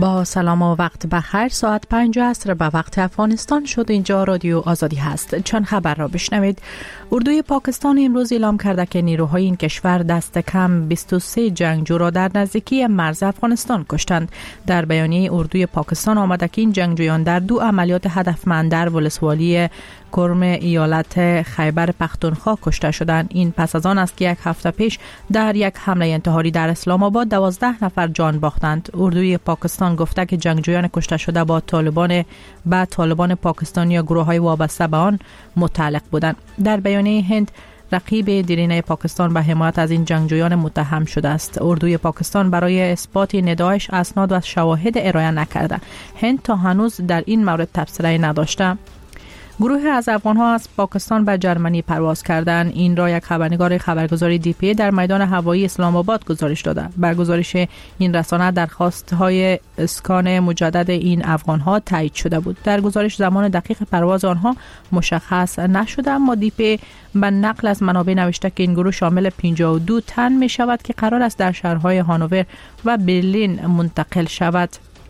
با سلام و وقت بخیر. ساعت 5 عصر به وقت افغانستان شد. اینجا رادیو آزادی هست. چند خبر را بشنوید. اردوی پاکستان امروز اعلام کرده که نیروهای این کشور دست کم 23 جنگجو را در نزدیکی مرز افغانستان کشتند. در بیانیه اردوی پاکستان آمده که این جنگجویان در 2 عملیات هدفمند در ولسوالی کرم ایالت خیبر پختونخوا کشته شدند. این پس از آن است که 1 هفته پیش در یک حمله انتحاری در اسلام آباد 12 نفر جان باختند. اردوی پاکستان گفته که جنگجویان کشته شده با طالبان پاکستانی یا گروه‌های وابسته به آن متعلق بودند. در بیانیه هند رقیب دیرینه پاکستان به حمایت از این جنگجویان متهم شده است. اردوی پاکستان برای اثبات نداعش اسناد و شواهد ارائه نکرده. هند تا هنوز در این مورد تبصره نداشته. گروه از افغان‌ها از پاکستان به جرمنی پرواز کردند. این را یک خبرنگار خبرگزاری DPA در میدان هوایی اسلام آباد گزارش داده. بر گزارش این رسانه درخواست‌های اسکان مجدد این افغان‌ها تایید شده بود. در گزارش زمان دقیق پرواز آنها مشخص نشده، اما DPA به نقل از منابع نوشته که این گروه شامل 52 تن می شود که قرار است در شهرهای هانوور و برلین منتقل شود.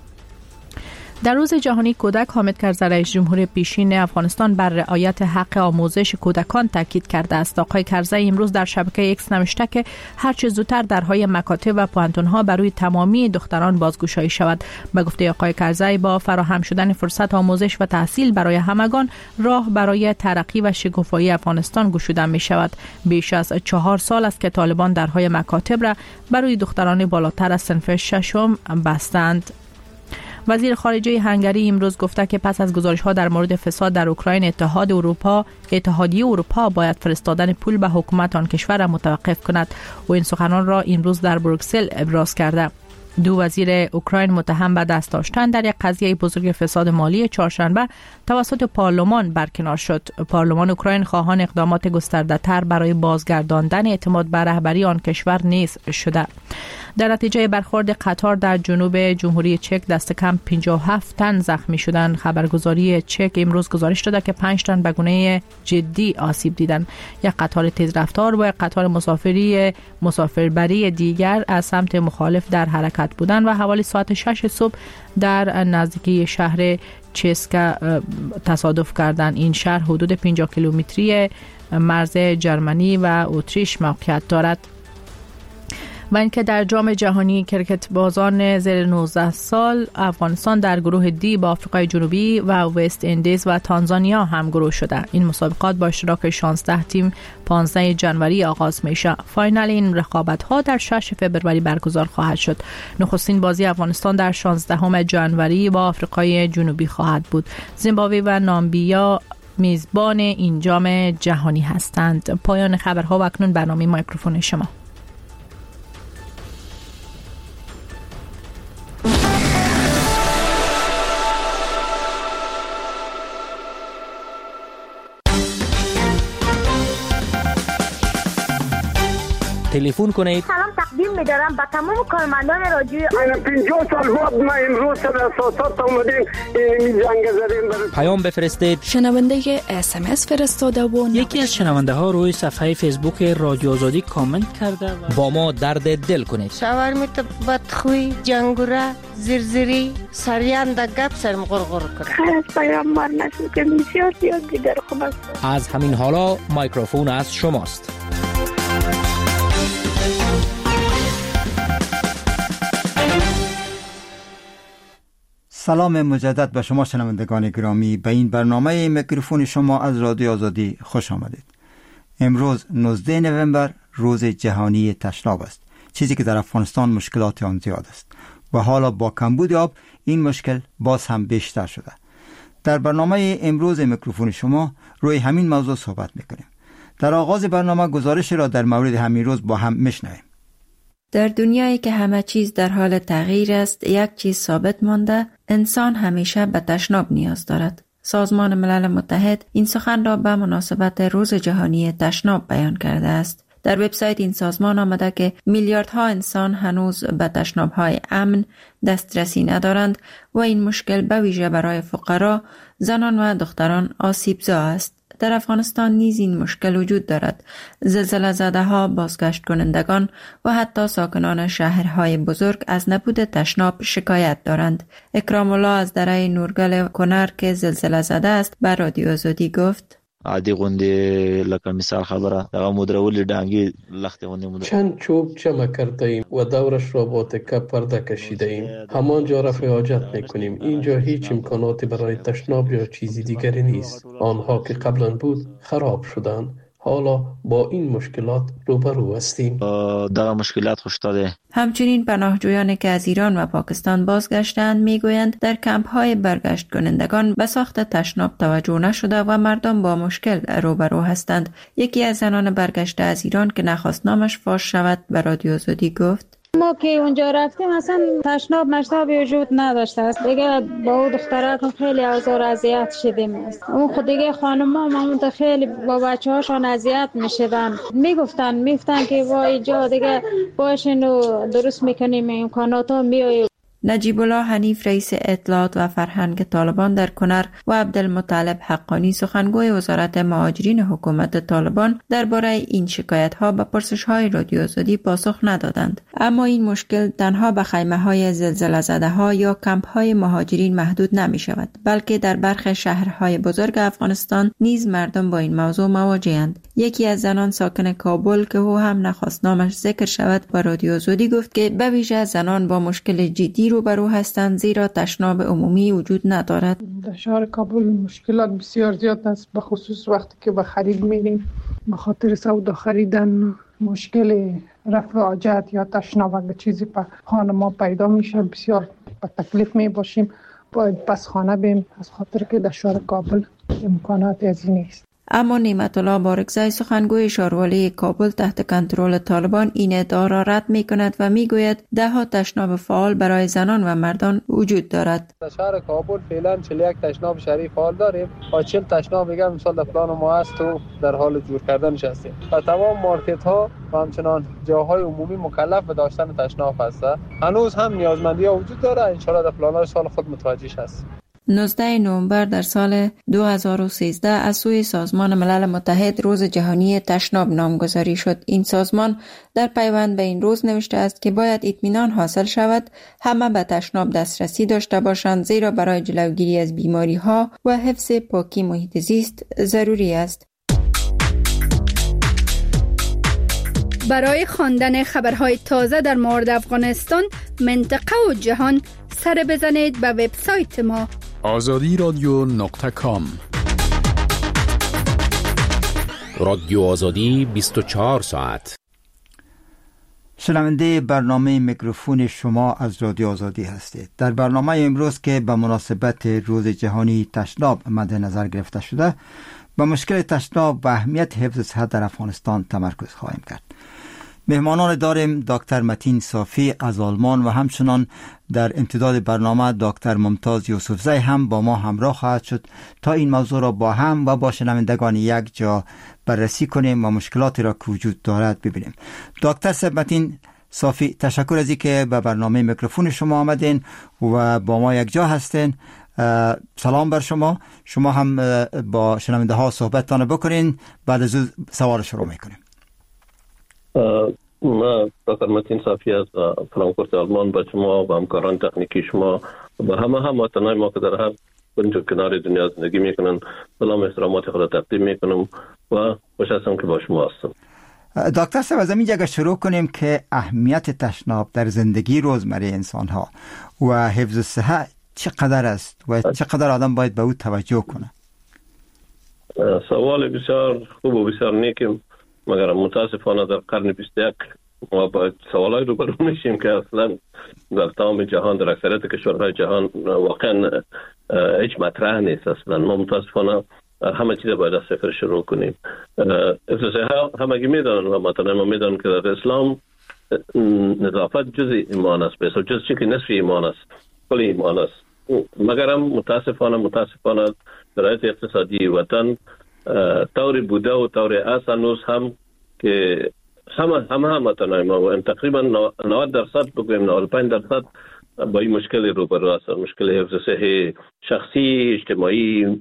در روز جهانی کودک، حامد کرزی رئیس جمهور پیشین افغانستان بر رعایت حق آموزش کودکان تاکید کرده است. آقای کرزی امروز در شبکه ایکس نوشته که هر چه زودتر درهای مکاتب و پوهنتون‌ها برای تمامی دختران بازگشایی شود. به گفته آقای کرزی با فراهم شدن فرصت آموزش و تحصیل برای همگان، راه برای ترقی و شکوفایی افغانستان گشوده می شود. بیش از 4 سال است که طالبان درهای مکاتب را برای دختران بالاتر از صنف 6 بستند. وزیر خارجه هنگری امروز گفته که پس از گزارش‌ها در مورد فساد در اوکراین، اتحادیه اروپا باید فرستادن پول به حکومت آن کشور را متوقف کند. و این سخنان را امروز در بروکسل ابراز کرده. 2 وزیر اوکراین متهم به دست داشتن در یک قضیه بزرگ فساد مالی چهارشنبه توسط پارلمان برکنار شد. پارلمان اوکراین خواهان اقدامات گسترده‌تر برای بازگرداندن اعتماد به رهبری آن کشور نیز شده. در نتیجه برخورد قطار در جنوب جمهوری چک دست کم 57 تن زخمی شدند. خبرگزاری چک امروز گزارش داده که 5 تن به گونه جدی آسیب دیدند. یک قطار تیزرفتار و یک قطار مسافربری دیگر از سمت مخالف در حرکت بودند و حوالی ساعت 6 صبح در نزدیکی شهر چسکا تصادف کردند. این شهر حدود 50 کیلومتری مرز جرمنی و اتریش موقعیت دارد. و اینکه در جام جهانی کرکت بازان زیر 19 سال افغانستان در گروه دی با آفریقای جنوبی و وست اندیز و تانزانیا هم گروه شده. این مسابقات با اشتراک 16 تیم 15 جنوری آغاز میشه. فاینال این رقابت‌ها در 6 فوریه برگزار خواهد شد. نخستین بازی افغانستان در 16 جنوری با آفریقای جنوبی خواهد بود. زیمبابوه و نامبیا میزبان این جام جهانی هستند. پایان خبرها و اکنون برنامه میکروفون شما. تلفن کنید. سلام تقدیم می‌دارم به تمام کارمندان رادیو. 50 سال بعد ما امروز سر اساسات اومدیم این جنگ زدیم. پیام بفرستید. شنونده SMS فرستاده و یکی از شنونده ها روی صفحه فیسبوک رادیو آزادی کامنت کرده و با ما درد دل کنید. شاورمیت بدخوی، جنگوره، زرزری، سریان در گپ سرم غرغر کرد. خیر از پیامبر نشون که بسیار دیگر خوب است. از همین حالا میکروفون از شماست. سلام مجدد به شما شنوندگان گرامی. به این برنامه میکروفون شما از رادیو آزادی خوش آمدید. امروز 19 نوامبر روز جهانی تشناب است، چیزی که در افغانستان مشکلات آن زیاد است و حالا با کمبود آب این مشکل باز هم بیشتر شده. در برنامه امروز میکروفون شما روی همین موضوع صحبت میکنیم. در آغاز برنامه گزارش را در مورد همین روز با هم میشنویم. در دنیایی که همه چیز در حال تغییر است، یک چیز ثابت مانده: انسان همیشه به تشناب نیاز دارد. سازمان ملل متحد این سخن را به مناسبت روز جهانی تشناب بیان کرده است. در وبسایت این سازمان آمده که میلیاردها انسان هنوز به تشناب‌های امن دسترسی ندارند و این مشکل به ویژه برای فقرا، زنان و دختران آسیبزا است. در افغانستان نیز این مشکل وجود دارد. زلزله زده ها، بازگشت کنندگان و حتی ساکنان شهرهای بزرگ از نبود تشناب شکایت دارند. اکرام الله از دره نورگل کنر که زلزله زده است بر رادیو آزادی گفت: عادی غنده لکه مثال خبره دغه مدرول ډانګي لخت غنده مدر چند چوب جمع کرده ایم و دورش را با تکه پرده کشیده ایم. همانجا رفع حاجت میکنیم. اینجا هیچ امکاناتی برای تشناب یا چیزی دیگری نیست. آنها که قبلا بود خراب شدند. حالا با این مشکلات روبرو هستیم. دغه مشکلات خوشتاده. همچنین پناهجویانی که از ایران و پاکستان بازگشتند میگویند در کمپ‌های برگشت کنندگان به ساخت تشناب توجه نشده و مردم با مشکل روبرو هستند. یکی از زنان برگشته از ایران که نخواست نامش فاش شود به رادیو آزادی گفت: ما که اونجا رفتیم اصلا تشناب مشتابی وجود نداشته است. دیگه با اون دخترها خیلی آزار اذیت شدیم است. اون خود دیگه خانم‌ها مامون خیلی با بچه‌هاشون اذیت میشدن. میگفتن که وای جا دیگه باشین و درست میکنیم امکاناتا میاییم. نجیب الله حنیف رئیس اطلاعات و فرهنگ طالبان در کنر و عبدالمطلب حقانی سخنگوی وزارت مهاجرین حکومت طالبان درباره این شکایت‌ها به پرسش‌های رادیو آزادی پاسخ ندادند. اما این مشکل تنها به خیمه‌های زلزله زده‌ها یا کمپ‌های مهاجرین محدود نمی‌شود، بلکه در برخی شهرهای بزرگ افغانستان نیز مردم با این موضوع مواجه‌اند. یکی از زنان ساکن کابل که او هم نخواست نامش ذکر شود با رادیو آزادی گفت که به ویژه زنان با مشکل جدی روبرو هستند، زیرا تشناب عمومی وجود ندارد. در شهر کابل مشکلات بسیار زیاد است، به خصوص وقتی که به خرید میریم. به خاطر سودا خریدن مشکل رفع حاجت یا تشناب اگه چیزی به خانه ما پیدا میشه بسیار به تکلیف می باشیم. باید پس خانه بیم از خاطر که در شهر کابل امکانات از این نیست. اما نعمت الله بارکزی سخنگوی شاروالی کابل تحت کنترل طالبان این ادعا را رد می کند و می گوید ده‌ها تشناب فعال برای زنان و مردان وجود دارد. در شهر کابل فعلا 41 تشناب شهری فعال داریم و 40 تشناب دیگر مثال در پلان ما هست و در حال جور کردنش هستیم. و تمام مارکت ها و همچنان جاهای عمومی مکلف به داشتن تشناب هستند. هنوز هم نیازمندی ها وجود داره. ان شاءالله در پلان‌های سال خود متوجه هست. 19 نوامبر در سال 2013 از سوی سازمان ملل متحد روز جهانی تشناب نامگذاری شد. این سازمان در پیوند به این روز نوشته است که باید اطمینان حاصل شود همه به تشناب دسترسی داشته باشند، زیرا برای جلوگیری از بیماری ها و حفظ پاکی محیط زیست ضروری است. برای خواندن خبرهای تازه در مورد افغانستان، منطقه و جهان سر بزنید به وبسایت ما azadiradyo.com. رادیو آزادی 24 ساعت. شنونده برنامه میکروفون شما از رادیو آزادی هستید. در برنامه امروز که به مناسبت روز جهانی تشناب مد نظر گرفته شده، به مشکل تشناب و اهمیت حفظ صحت در افغانستان تمرکز خواهیم کرد. مهمانان داریم دکتر متین صافی از آلمان و همچنان در امتداد برنامه دکتر ممتاز یوسفزی هم با ما همراه خواهد شد تا این موضوع را با هم و با شنوندگان یک جا بررسی کنیم و مشکلاتی را که وجود دارد ببینیم. دکتر متین صافی، تشکر از اینکه به برنامه میکروفون شما آمدین و با ما یک جا هستین. سلام بر شما. شما هم با شنونده ها صحبتتان بکنین، بعد از سوال شروع میکنیم. ما دکتر متین صافی از فرانکفورت آلمان با شما و همکاران تکنیکی شما و همه وطنای ما که در هر کنج و کنار دنیا زندگی میکنن سلام و احترامات خود تقدیم میکنم و خوش هستم که با شما هستم. دکتر صاحب، از همین جگه شروع کنیم که اهمیت تشناب در زندگی روزمره انسان ها و حفظ صحت چقدر است و چقدر آدم باید به او توجه کنه؟ سوال بسیار خوب و بسیار نیکم، مگر متاسفانه در قرن 21 ما باید سوالای رو برو میشیم که اصلا در تمام جهان در اکثریت کشورهای جهان واقعا هیچ مطرح نیست. اصلا ما متاسفانه همه چیز باید از صفر شروع کنیم. همگی میدانن و مثلا ما میدانن که در اسلام نظافت جز ایمان است، بس جز چی که نصف ایمان است، کل ایمان است. مگر متاسفانه شرایط اقتصادی وطن طور بوده و طور است هنوز هم که همه وطنای ما و تقریبا 90% بگویم 95% با این مشکل روبرو هستند. مشکل حفظ صحت شخصی، اجتماعی،